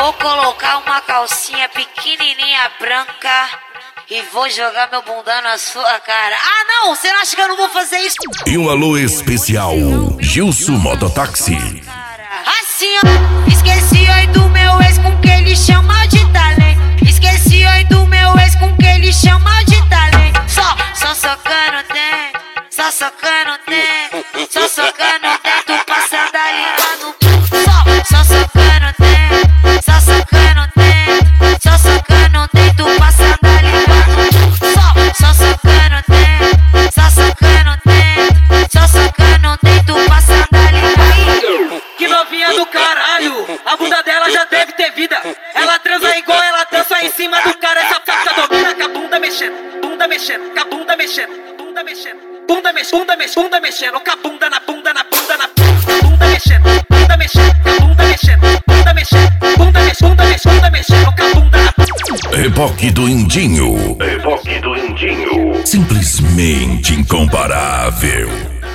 Vou colocar uma calcinha pequenininha branca e vou jogar meu bundão na sua cara. Ah, não! Você não acha que eu não vou fazer isso? E um alô especial, Gilson Mototáxi. Assim, ó. Esqueci oi do meu ex com que ele chama de talento. Esqueci oi do meu ex com que ele chama de talento. Só socando dentro, só socando dentro, só socando dentro, passando a língua no cu. Só socando dentro, só socando dentro, só socando dentro, passando a língua no cu. Só socando dentro, só socando dentro, só socando dentro, passando a língua. Que novinha do caralho, a bunda dela já deve ter vida. Ela transa igual ela dança em cima do cara. Essa faca domina com a bunda mexendo, bunda mexendo, com a bunda mexendo, bunda mexendo, bunda mexendo, bunda mexendo, bunda mexendo, com a bunda na bunda na bunda na bunda mexendo, bunda mexendo, com a bunda mexendo, bunda mexendo, bunda mexendo, bunda mexendo, bunda mexendo, com a bunda na Reboque do Indinho. Reboque do Indinho. Simplesmente incomparável.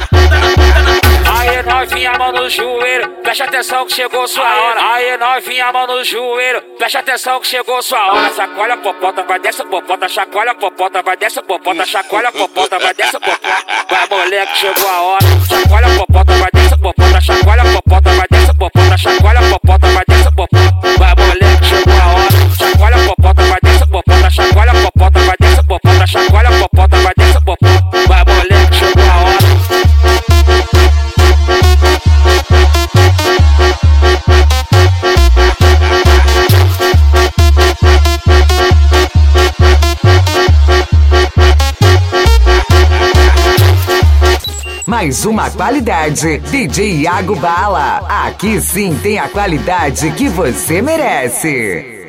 Aê novinha, mão no joelho, preste atenção que chegou sua hora. Aê novinha, mão no joelho, preste atenção que chegou sua hora. Chacoalha a popota, vai dessa popota, chacoalha a popota, vai dessa popota, chacoalha a popota, vai dessa popota. Vai moleque, chegou a hora. Chacoalha a popota, vai dessa popota, chacoalha a popota, vai dessa popota, chacoalha a popota, vai dessa popota. Vai moleque, chegou a hora. Chacoalha a popota, vai dessa popota, chacoalha a popota, vai dessa popota, chacoalha a popota, vai dessa popota. Vai moleque, chegou a hora. Mais uma qualidade, DJ Iago Bala. Aqui sim tem a qualidade que você merece.